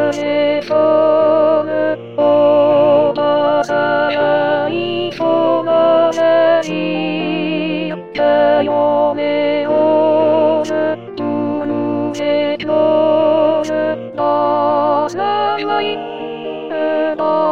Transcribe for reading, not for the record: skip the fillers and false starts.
へ飛ぶおばさやいとまでいったよねをずっと抜け取るなさない